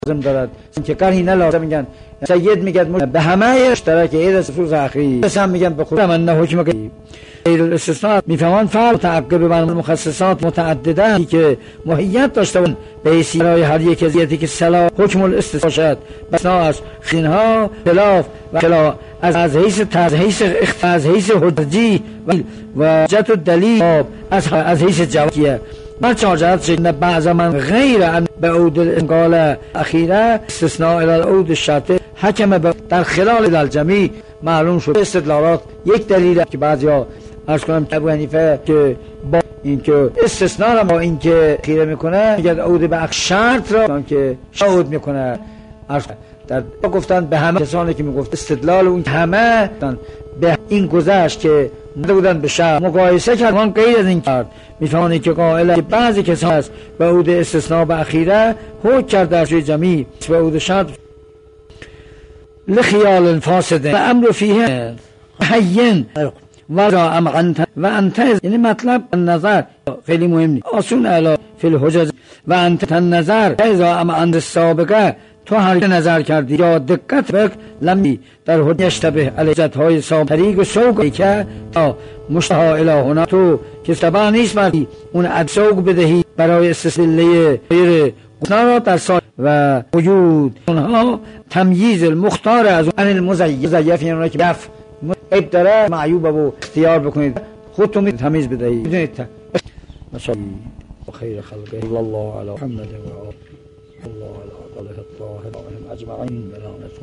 لازم دارد که کاری نه لازم. میگن سید میگه به همه اشتراک عید خصوص اخیر هم میگن به خود من نه حکم غیر الاستثناء میفهمن فرق متعقب بر مخصصات متعدده که ماهیت داشتن به حیث برای هر یک از که صلاح حکم الاستثناء باشد بسنا از خینها خلاف و خلاف از حیث حجی و جت و دلیل از حیث جوابیه ما چارجات شدن بعض من غیر ان به عود انقال اخیره استثناء الى العود الشرط حکم در خلال الجميع معلوم شد. استدلالات یک دلیل که بعضیا عرض کنم ابو حنیفه که با اینکه استثناء را با اینکه خیره میکنه میگه عود به شرط را که شهود میکنه در گفتن به همه کسانی که میگفت استدلال اون همه به این گذشت که بودن به شرط مقایسه کردن غیر از این کرد میفهمانی که قائل که بعضی کسان هست به عود استثناء به اخیره حکم کرده از روی جمعی به عود شرط لخیال فاسد و امر فیه حین و انت یعنی مطلب النظر خیلی مهم نیست آسون الا فی الحجج و انت النظر اذا عند السابقه تو هر نظر کردی یا دقت بک لمی در حجج یشتبه الحجت های سابق طریق و سوقی که مشتها الهونا تو که سبا نیست بردی اون ادسوق بدهی برای استثله غیر را در سال و وجود اونها تمییز المختار از اون المزیف یعنی اونها که دف عیب داره معیوب و اختیار بکنید خودتون تمیز بدهید بدونید مثلا خیر خلقه صلی الله علی محمد و آله الله علی آله الطاهرین اجمعین.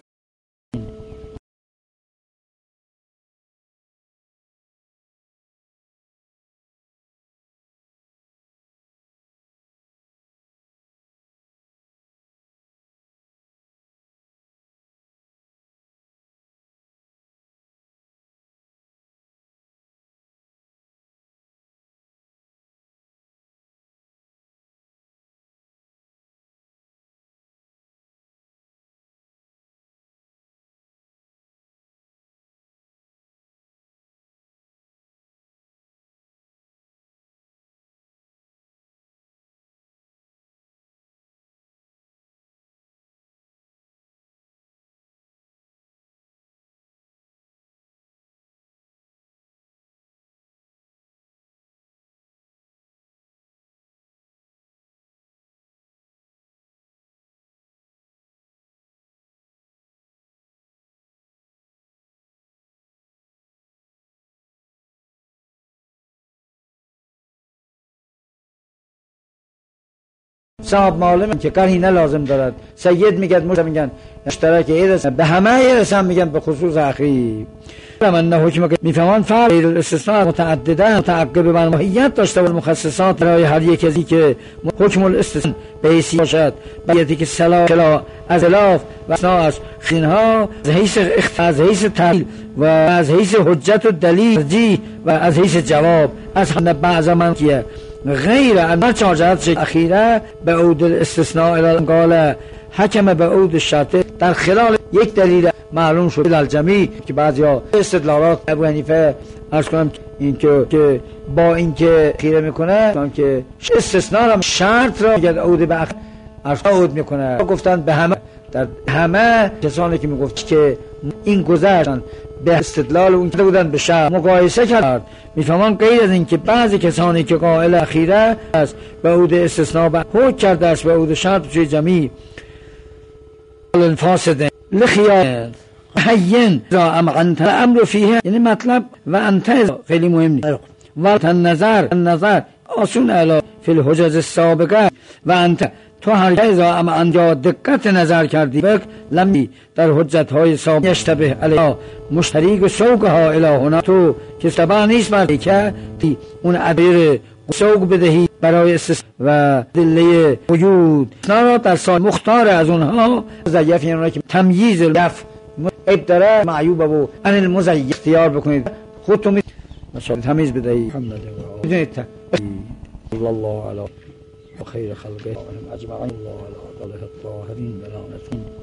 صاحب معلم که کاری نه لازم دارد سید میگن اشتراک عید به همه عید هم میگن به خصوص اخیر من نه حکم میفهمن فرق غیر الاستثناء متعدده متعقب بر ماهیت داشته و مخصصات برای هر یک از که حکم الاستثناء به حیث باشد بیتی که صلاح از خلاف و اصنا از خینها از حیث تعلیل و از حیث حجت و دلیل و از حیث جواب از بعض من که غیر ان چارجات اخیره به عود الاستثناء الى قال حکم به عود الشرط در خلال یک دلیل معلوم شد الجميع که بعضیا استدلالات ابو حنیفه عرض کنم اینکه با اینکه خیره میکنه که استثناء را شرط را میگه عود به عود میکنه گفتن به همه در همه کسانی که میگفت که این گذشتن به استدلال اون که بودن به شرط مقایسه کرد میفهمن غیر از این که بعضی کسانی که قائل اخیره است به عود استثناء به حکم کرده است به عود شرط توی جمعی الفاسد لخیال حین را انت الامر فیه یعنی مطلب و انت خیلی مهم نیست و النظر آسون الا فی الحجج السابقه و انت تو هر جایزا اما انجا دقت نظر کردی بک لمی در حجت های سابق یشتبه علیها مشتریک و سوقها الهونا تو که سبا نیست بردی که اون عبیر سوق بدهی برای استثناء و دله وجود را در سال مختار از اونها مزیف یعنی اونها که تمییز دف عیب داره معیوب و ان المزیف اختیار بکنید خودتون تمیز بدهید بدونید صلی الله علی خیر خلقه اجمعین الله علی آله الطاهرین.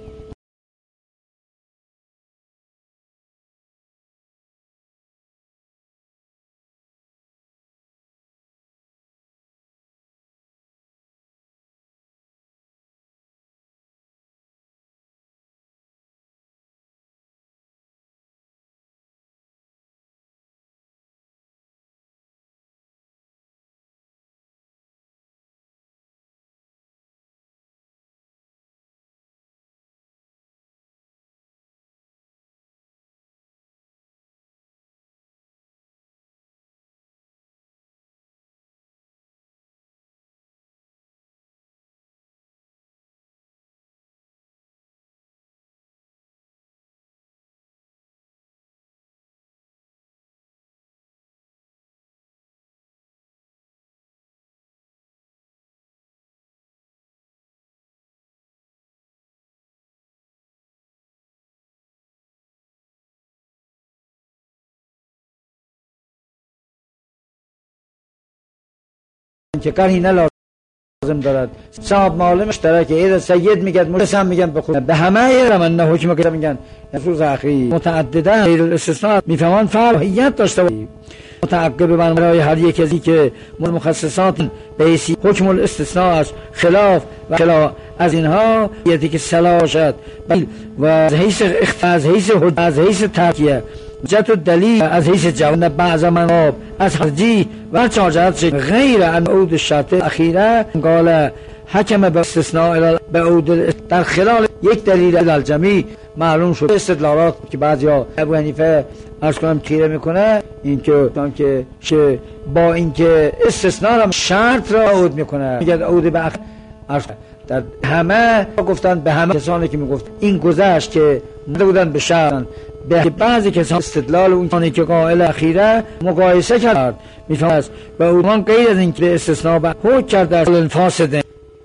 که قرینه لازم دارد. صاحب مال مشترک عید سید میگه مرسم میگن به همه من حکم که میگن خصوص اخی متعددا غیر الاستثناء میفهمن فرعیت داشته باشه متعقب برای هر یک از که مخصصات به حکم الاستثناء است خلاف و خلاف از اینها یکی که صلاح شد و از حیث ترکیه جت دلیل از حیث جوان بعض مناب از خرجی و چارجات غیر ان عود شرط اخیره قال حکم به استثناء به عود در خلال یک دلیل الجمی معلوم شد. استدلالات که بعضیا ابو حنیفه عرض کنم تیره میکنه این که با اینکه استثناء را شرط را عود میکنه میگه عود به در همه گفتن به همه کسانی که میگفت این گذشت که مونده بودن به شرط به بعضی کسان استدلال اونانی که قائل اخیره مقایسه کرد میفهمد به اونان غیر از اینکه به استثناء به حکم کرده الفاسده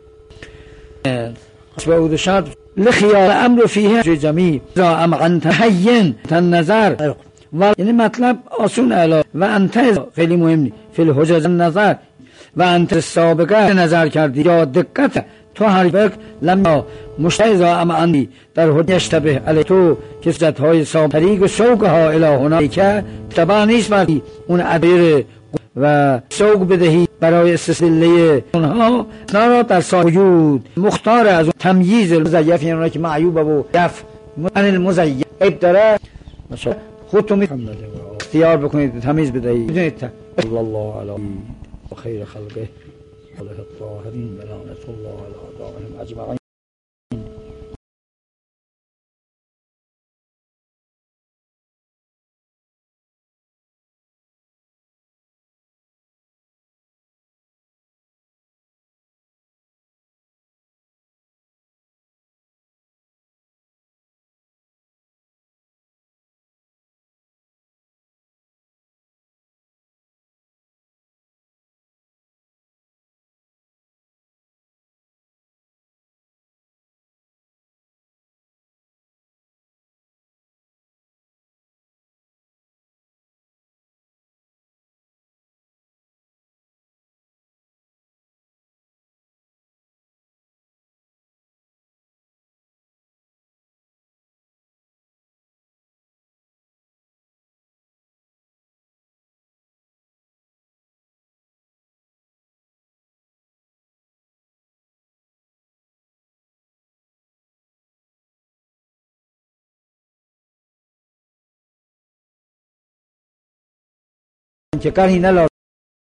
به عود شرط لخیار امر فیه جمی را ام انت حین نظر و یعنی مطلب آسون علا و انت خیلی مهمی فی الحجج نظر و انت سابقه نظر کردی یا دقت تو حرفک لما مشتعز ام اندی در حجج یشتبه علی تو که سجدهای طریق و سوق ها الهونا که تبا نیست بردی اون عبیر و سوق بدهی برای استثناء اونها را در وجود مختار از تمییز المزیف یعنی اونها که معیوب و یف عن المزیف عیب داره خودتون اختیار بکنید تمیز بدهید بدونید الله علی و خیر خلقه علیه الطاهرین و لعنت الله علی اعدائهم اجمعین. که قرینه لازم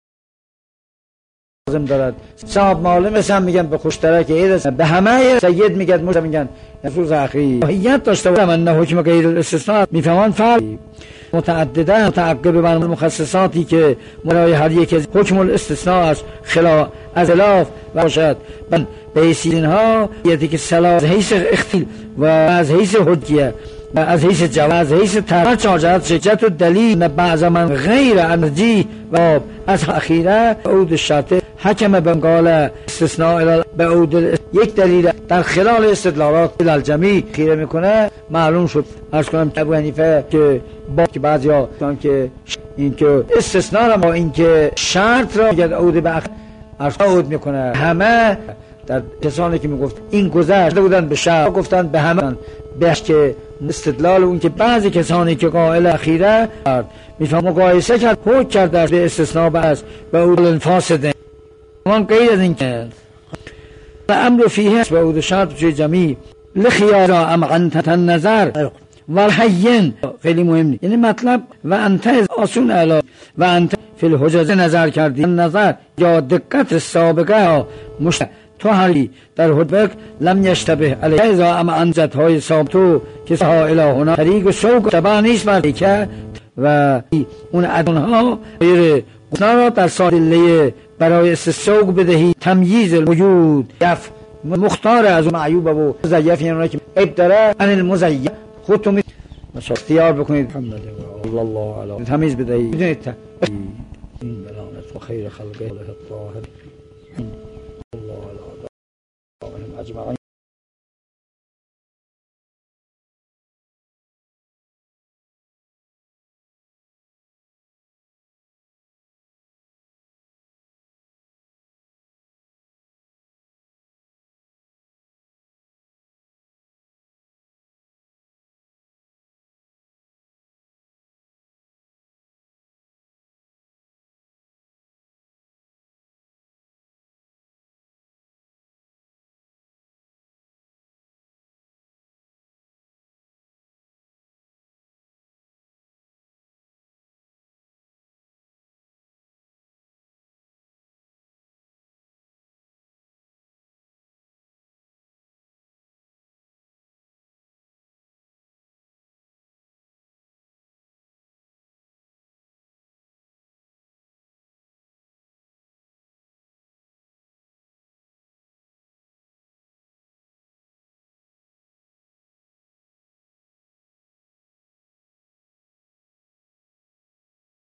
دارد. صاحب معلم مثلا میگن به خوشترک عید به همه سید میگه میگن خصوص اخی هیئت داشته باشه من حکم غیر الاستثناء میفهمن فرق متعددا متعقب بر مخصصاتی که برای هر یک از حکم الاستثناء است خلاف از خلاف باشد به اینها یکی که صلاح از حیث اختیل و از حیث حجیه و از حیث جواز حیث ترک چارجات شجت و دلیل بعض من غیر انرژی و از اخیره عود شرط حکم بنگال استثناء به عود یک دلیل در خلال استدلالات الجمی خیره میکنه معلوم شد. عرض کنم ابو حنیفه که با که بعضیا که این که استثناء را با اینکه شرط را میگه عود به عود میکنه همه در کسانی که میگفت این گذشت بودن به شرط گفتن به همه بهش که استدلال اون که بعضی کسانی که قائل اخیره میفهم مقایسه کرد حکم کرده به استثناء بعض به عود الفاسده من غیر از این که امر فیه به عود شرط جمی لخیار ام انت نظر و حین خیلی مهم یعنی مطلب و انت آسون علا و انت فی الحجج نظر کردی نظر یا دقت سابقه تو هری در حدبک لم یشتبه علیه ازا اما انجت های ثابتو که ها الهونا طریق و سوق تبا نیست بردی که و اون ادونها غیر گناه را در سادله برای استسوق بدهی تمییز الوجود یف مختار از معیوب و مزیف یعنی اونها که عیب داره عن المزیف خودتون اختیار بکنید الله علی تمیز بدهید بدونید این بلانت و خیر خلقه علیه الطاهرین الله علی اعدائهم اجمعین.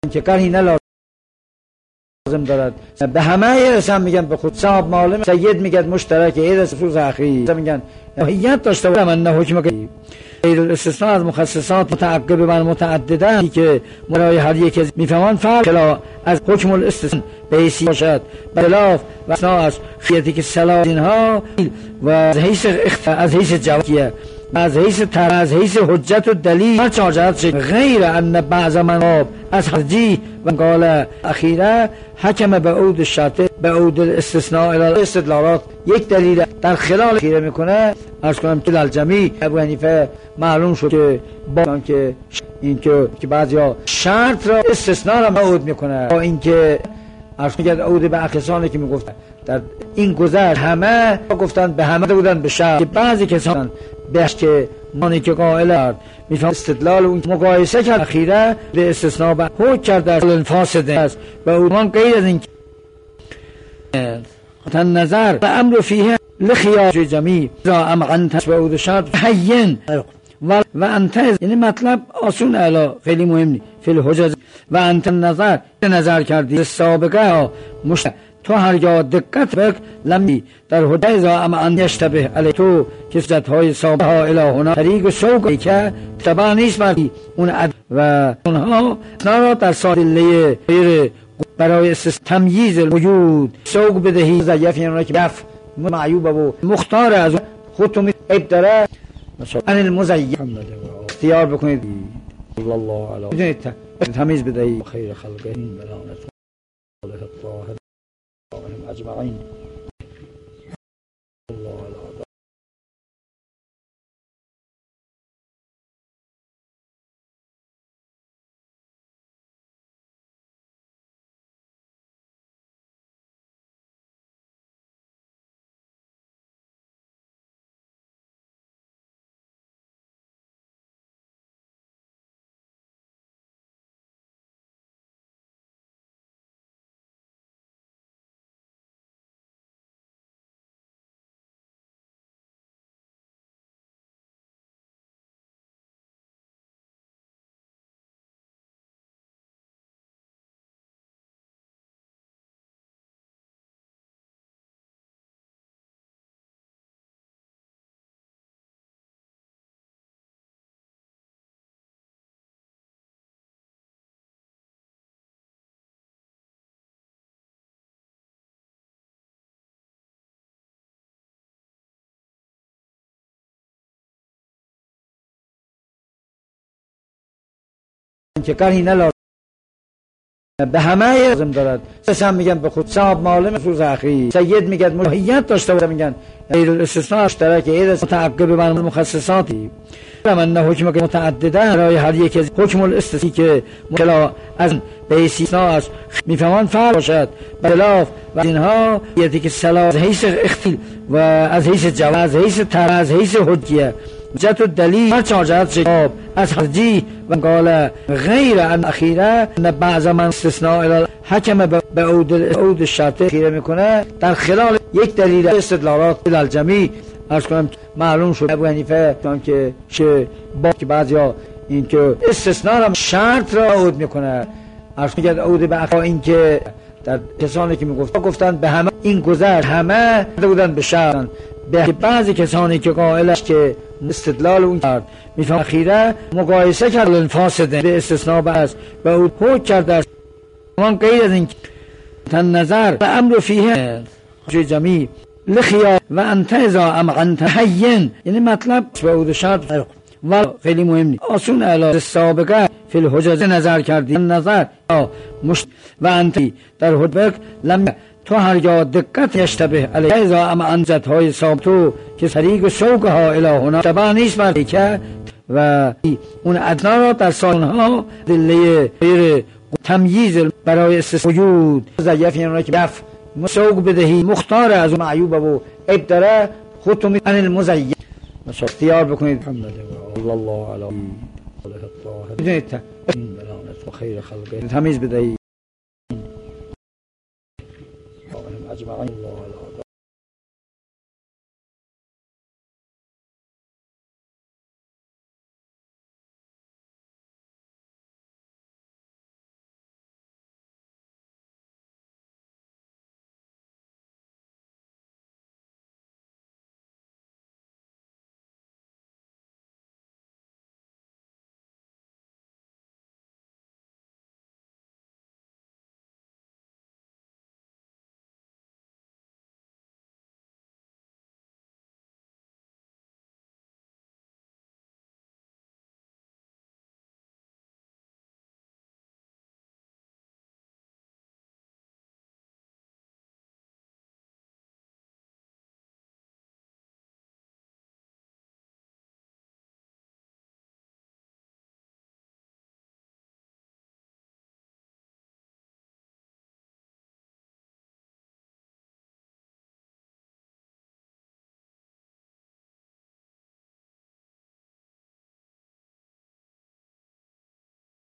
که کاری نه لازم دارد به همه یرسم میگن به خود صاحب معلم سید میگن مشترک عید رسول اخی میگن ماهیت داشته باشم ان حکم غیر الاستثناء از مخصصات متعقب و متعدده که برای هر یک از میفهمند فرق از حکم الاستثناء بیسی باشد بخلاف و استثناء از خیاطی که صلاح اینها و از حیث جوابیه از حیث حجت و دلیل هر چارجات غیر ان بعض مناب از حرجی و قال اخیره حکم به عود شرطه به عود استثناء استدلالات یک دلیل در خلال اخیره میکنه. عرض کنم که الجمی ابو حنیفه معلوم شد که با که این که بعضیا شرط را استثناء را عود میکنه با اینکه عرض میگه عود به کسانی که میگفتن در این گذر همه گفتن به همه بودن به شرط که بعضی کسان بهش که مانی که قائل میفهم استدلال اون مقایسه کرد اخیره به استثناء به حکم کرد در الفاسده است به اون غیر از این تن نظر و امر فیه لخیاج جمی را امعنت به عود شرط حین و انت یعنی مطلب آسون الا خیلی مهم نی فی الحجج و انت نظر کردی سابقه تو هرگاه دقت بک لمی در حجه ازا اما ان یشتبه علی تو کسجت های سابقه ها الهونا طریق و شوقی که تبا نیست بردی اون و اونها نارا در سادله غیر برای تمییز الوجود سوق بدهی ضعیف یعنی که بف معیوب و مختار از خودتون ابتره ان المزین اختیار بکنید الله علیه بدونید تمیز بدهی خیر خلقه بلانت الله الطاهر اجمعین الله علیه که کاری نه لازم به همه لازم دارد هم میگن به خود صاحب معلم رسول اخی سید میگن ماهیت داشته باشم میگن غیر الاستثناء مشترک عید متعقب و مخصصاتی ان حکم متعدده برای هر یک از حکم الاستثناء که مطلع از بیسی از میفهمند فرق باشد بخلاف و اینها یعنی که صلاح از حیث اختیل و از حیث جواز از حیث حجیه جت و دلیل هر چارجات جواب از حرجی و قال غیر ان اخیره ان بعض من استثناء حکم به عود شرطه اخیره میکنه در خلال یک دلیل استدلالات الجمی عرض کنم معلوم شد ابو حنیفه که با که بعضیا این که استثناء را شرط را عود میکنه عرض میگه عود به اینکه در کسانی که گفتن به همه این گذر همه بودن به شرط به بعضی کسانی که قائلش که استدلال اون کرد میفهم اخیره مقایسه کرد الفاسده به استثناء بعض به او حکم کرد در من غیر از این تن نظر و امر فیه جمی لخیا و انت ازا امعنت حین یعنی مطلب به عود شرط و خیلی مهم نی آسون الا سابقه فی الحجج نظر کردی نظر و انت در حجبک لم تو هرگاه دقت یشتبه علیه ازا اما انجت های ثابتو که طریق و شوق ها الهونا تبا نیست بردی که و اون ادنا را در سالها دله غیر تمییز برای استثناء وجود ضعیف یعنی که بف سوق بدهی مختار از معیوب و ابتره خودتون ان المزین اختیار بکنید الله علیه الطاهر بدونید بلانت خیر خلقه تمیز بدهی اجمعین الله علیه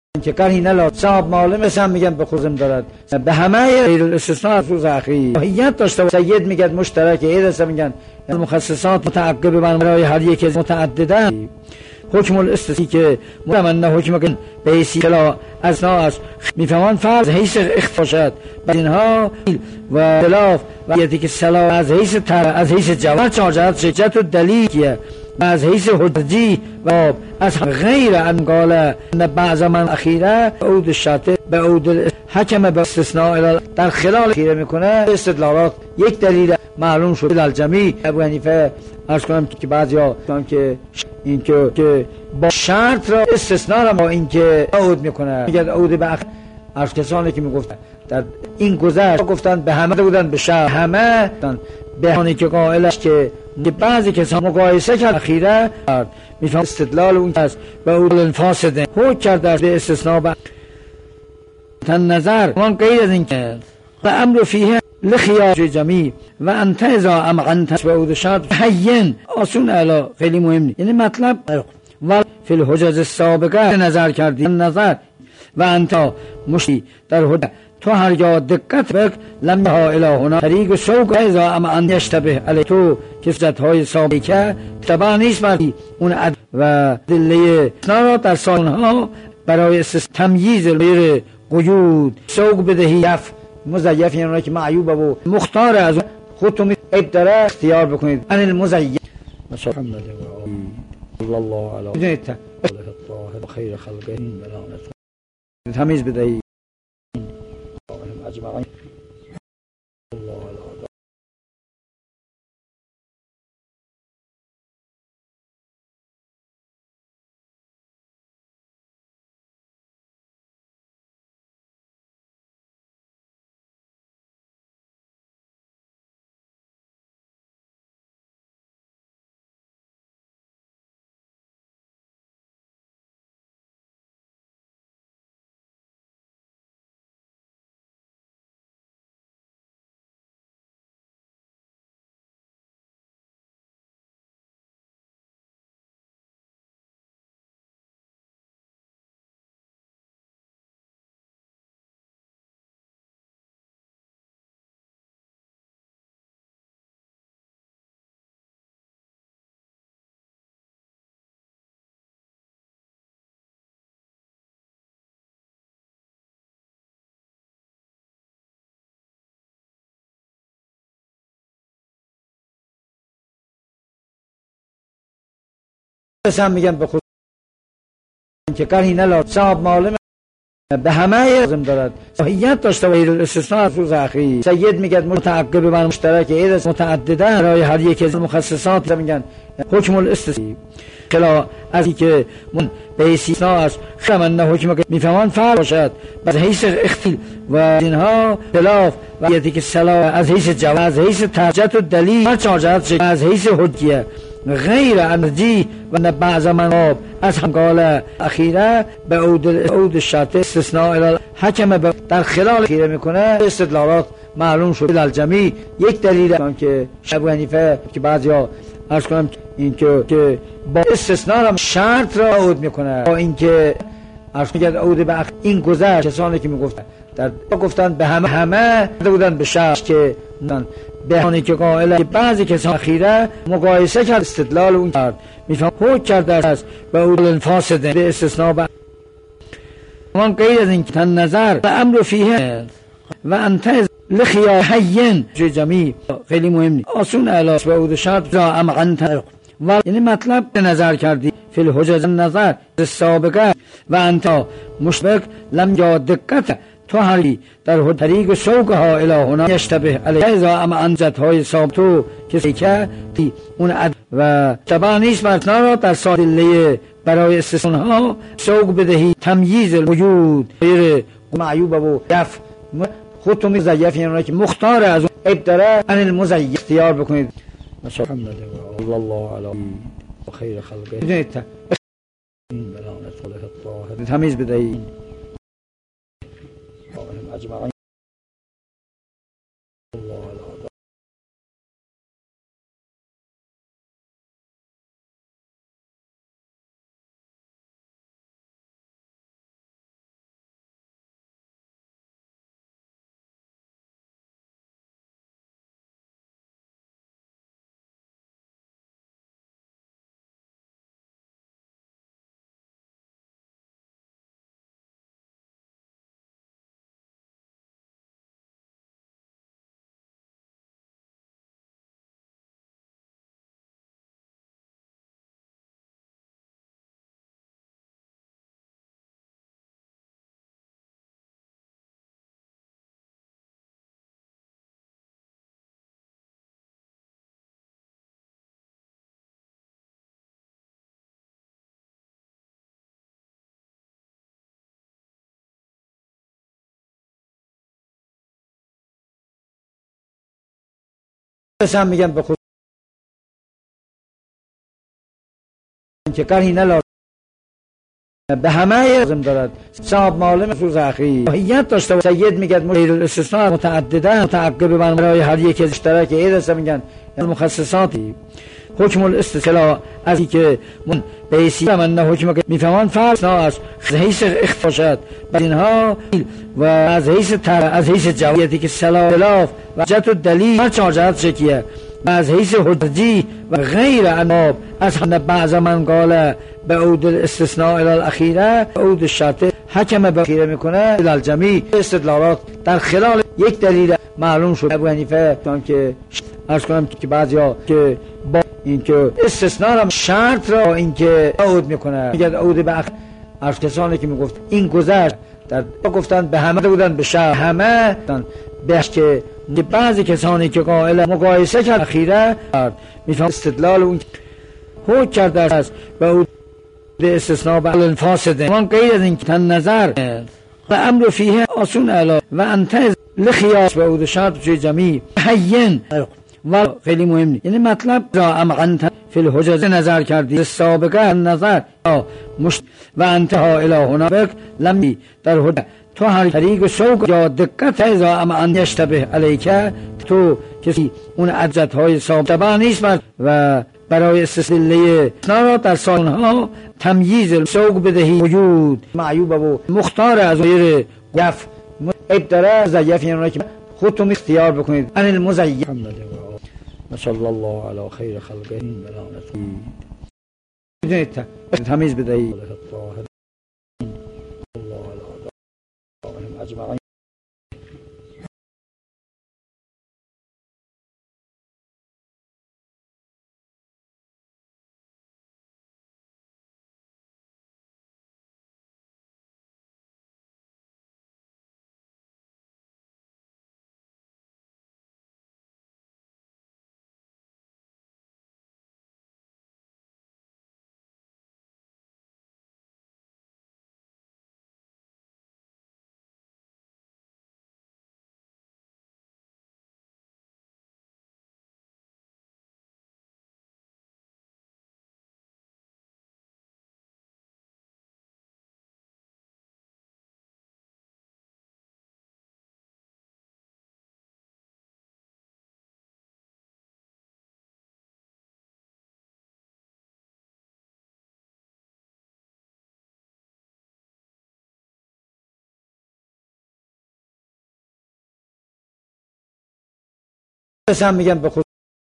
که کاری نلازم صاحب معلم مثلا میگن به خودم دارد به همه غیر الاستثناء از روز اخیر ماهیت داشته. سید میگن مشترک عید میگن مخصصات متعقب برای هر یک از متعددن. حکم الاستثناء که من حکم کن به حیثی کلا از ناس میفهمان فرض حیث اختفاشد بعد اینها و خلاف و یکی که سلا از حیث جواب چارجات شجت و دلیل و از حیث حجی و از غیر انقال بعض من اخیره عود شرطه به عود حکم به استثناء در خلال اخیره میکنه. استدلالات یک دلیل معلوم شد در جمعی ابو حنیفه عرض کنم که بعضیا که این که با شرط را استثناء را با این که عود میکنه میگه عود به عرض کسانی که میگفتن در این گذشت گفتن به همه بودن به شرط همه به آنی که قائلش که بعضی کسان مقایسه کرد اخیره میفهم استدلال اون است به عود فاسده حکم کرده به استثناء به تن نظر من غیر از این که و امر فیه لخیار جمعی و انت ازا امعنت به عود شرط حین آسون علا خیلی مهم نیست. یعنی مطلب و فی الحجج السابقه نظر کردی نظر و انت مشتی در حجج تو هرگاه دقت بک لم ها الهنا طریق سوق ازا امعن یشتبه علی تو کفزت های سابقه تبع نیست بردی اون عد و دلیه را در سالها برای تمییز غیر قیود سوق بدهی یف مزیف یعنی اونایی که معیوبه و مختار از خودتون ابتره اختیار بکنید ان المزیف محمد و الله علی بدونید خیر خلقه تمیز بدهی اجمعین الله علی هم میگن به خود که کاری نلازم صاحب معلم به همه لازم دارد ماهیت داشته و الاستثناء از روز اخیر. سید میگه متعقب بر مشترک عید متعددن برای هر یک از مخصصات میگن حکم الاستثناء خلا از این که من به حیث از خمن حکم میفهمان فرق باشد از حیث اختیل و اینها خلاف و یکی که سلا از حیث جواب از حیث ترجت و دلیل هر چارجات از حیث حجیه غیر انرژی و بعض من از همقال اخیره به عود شرط استثناء حکم در خلال اخیره میکنه. استدلالات معلوم شد در جمعی یک دلیل که ابو حنیفه که بعضیا عرض کنم این که با استثناء را شرط را عود میکنه با اینکه عرض میگه عود به این گذشت کسانی که میگفتن در گفتن به همه بودن به شرط که به آنی که قائل بعضی کسان اخیره مقایسه کرد استدلال اون کرد میفهم حکم کرده است به عود فاسده به استثناء به من غیر از این که تن نظر و امر فیه و انت لخیار حین جمعی خیلی مهم نیست آسون علا به عود شرط را امعنت و یعنی مطلب نظر کردی فی الحجج نظر سابقه و انت مشبک لم یا دقت تو هری در طریق سوق ها الهنا یشتبه علیه ازا اما انجت های سابتو کسی که اون عد و تبع نیست برتنا را در سادله برای استثناء ها سوق بدهی تمییز الوجود غیر معیوب و یف خودتون مزیف یعنی اونایی که مختار از اون ابتره ان المزیف اختیار بکنید محمد و الله علی خیر خلقه بدونید تمیز بدهی اجمعین الله علی هم میگن به خود که قرینه لازم به همه لازم دارد. صاحب معلم خصوص اخی ماهیت داشته و سید میگه غیر الاستثناء متعدده متعقب برای هر یک از اشتراک عید میگن مخصصاتی. حکم الاستثناء از این که من بیسی من حکم که میفهمان فرض است حیث اختفاشد بعد اینها و از حیث جوابیتی که خلاف و جهت و دلیل هر چهار شکیه و از حیث حجی و غیر اناب از بعض من قال به عود الاستثناء الى الاخیره عود الشرط حکم به اخیره میکنه الجمی استدلالات در خلال یک دلیل معلوم شد. ابو حنیفه که عرض کنم که بعضیا که با اینکه استثناء را شرط را اینکه عود میکنه میگه عود به از کسانی که میگفت این گذشت در گفتن به همه بودن به شرط همه بهش که بعضی کسانی که قائل مقایسه کرد اخیره میفهم استدلال اون حکم کرده است به عود استثناء به الفاسده من غیر از این که تن نظر و امر فیه آسون علا و انتظ لخیاس به عود شرط چه جمعی حین و خیلی مهم نیست. یعنی مطلب را امعنت فی الحجاز نظر کردی سابقه نظر و انتها الی هناك لمی در حجاز تو هر طریق شوق یا دقت ازا امعن یشتبه علیکه تو کسی اون عجت های سابقه نیست و برای استثناء را در سالها تمییز شوق بدهی وجود معیوب و مختار از غیر گف ابتره زیف یعنی که خودتون اختیار بکنید ان المزیف صلی الله علی خیر خلقه بلانتی بدونید تمیز بدهید الله علی اجمعین. هم میگن به خود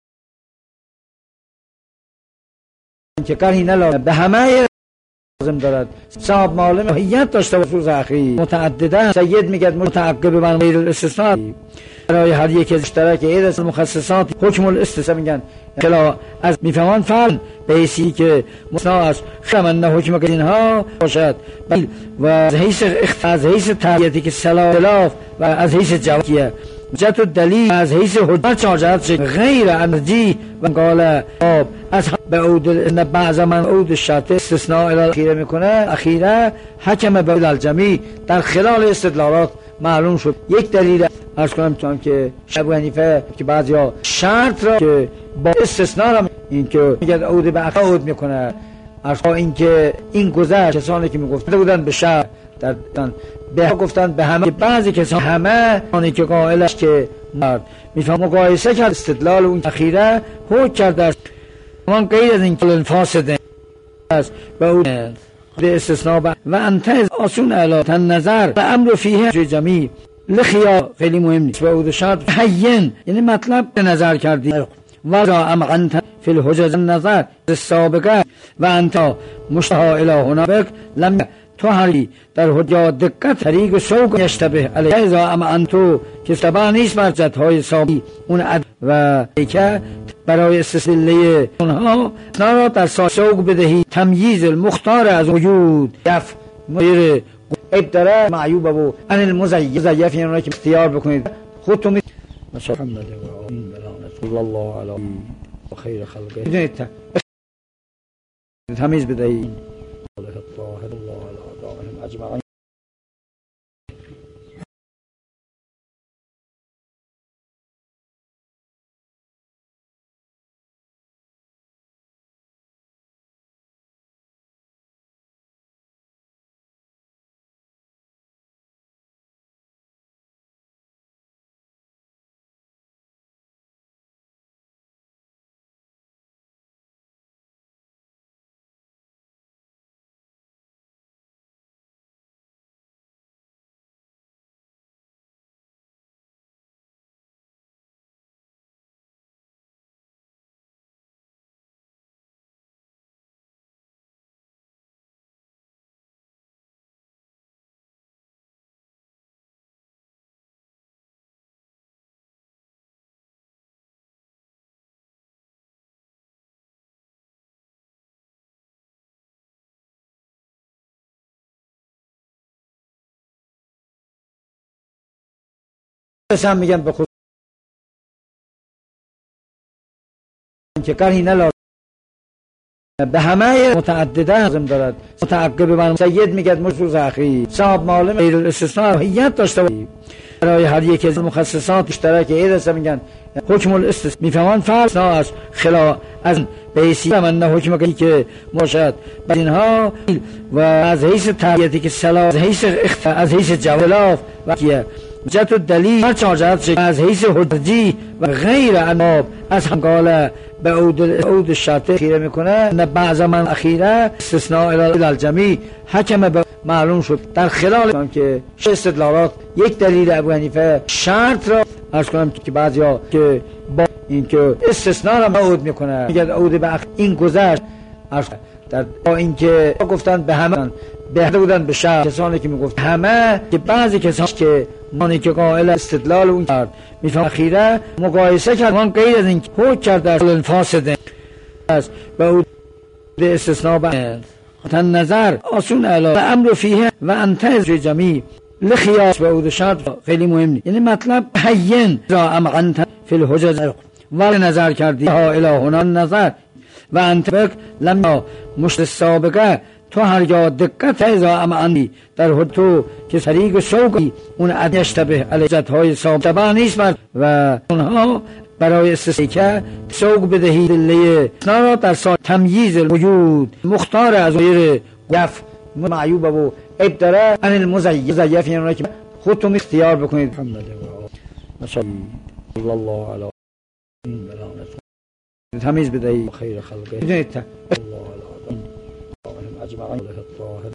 که قرینه لازم به همه لازم دارد. صاحب معلم ماهیت داشته و خصوص اخی متعدده سید میگه متعقب من غیر الاستثناء برای هر یک از اشتراک عید از مخصصات. حکم الاستثناء میگن خلا از میفهمان فرض بیسی که مصنع است من حکم که اینها باشد و از حیث تعییتی که خلاف و از حیث جوابیه جهت و دلیل از حیث حجت چهارجهت غیر انرژی و قال آب از به عود بعض من عود شرط استثناء الى اخیره میکنه اخیره حکم به الجمی در خلال استدلالات معلوم شد. یک دلیل عرض کنم چون که ابو حنیفه که بعضیا شرط را که با استثناء را این که میگه عود به عود میکنه عرض اینکه این گذشت کسانی که میگفتن بودن به شرط در به گفتن به همه بعضی کسان همه آنی که قائلش که میفهم مقایسه کرد استدلال اون اخیره حکم کرده است من غیر از این که فاسده است به اون به استثناء و انتظ آسون علا تن نظر و امر فیه جمعی لخیا خیلی مهم نیست به عود شرط حین یعنی مطلب نظر کردی و را امعنت فی الحجاز نظر سابقه و انتا مشتها الی هناك لم تو هری در حجا دقت طریق شوق یشتبه علیه ازا اما انتو که سبا نیست برجت های سابی اون عد و که برای استثناء اونها را در شوق بدهی تمییز المختار از وجود یف میر ابتره معیوب و ان المزیف یعنی که اختیار بکنید خودتون محمد صلی الله علی خیر خلقه بدونید تمیز بدهید الله علی اجمعین. هم میگن به خصوص که قرینه لازم به همه متعدده لازم دارد. متعقب بر سید میگه مخصوص اخیر صاحب معلم غیر الاستثناء هیئت داشته باشه برای هر یک از مخصصات مشترک ایرس میگن حکم الاستثناء میفهمن فرض از خلا از بیسی من حکم که باشد بر اینها و از حیث تربیتی که صلاح از حیث جوالاف و کیه جت و دلیل هر چارجات از حیث حجی و غیر اناب از همقاله به عود شرطه خیره میکنه نه بعض من اخیره استثناء الالجمی حکم به معلوم شد در خلال که استدلالات یک دلیل ابو حنیفه شرط را عرض کنم که بعضیا که با اینکه استثناء را معود میکنه میگه عود به این گذشت در با اینکه گفتن به همه بهده بودن به شرط کسانی که میگفت همه که بعضی کسانی که مانی که قائل استدلال اون کرد میفهم اخیره مقایسه کرد من غیر از این حکم کرد در الفاسده است به عود استثناء به نظر آسون علاوه امر فیه و انتهز جمعی لخیاس به عود شرط خیلی مهم یعنی مطلب حین را امعنت فی الحجج و نظر کردی ها الهنا نظر و انت لما مشت سابقه تو هر جا دقت ازا امعنی در حدو که سریق شوقی اون ادیشتبه علیجت های سابقه نیست و اونها برای استثناء سوق بدهی دلیه را در تمییز الوجود مختار از غیر گف معیوب و ابتره عن المزیف یعنی اونایی که خودتون اختیار بکنید محمد و صلی الله علی تمیز بدهی خیر خلقه الله علی اجمعین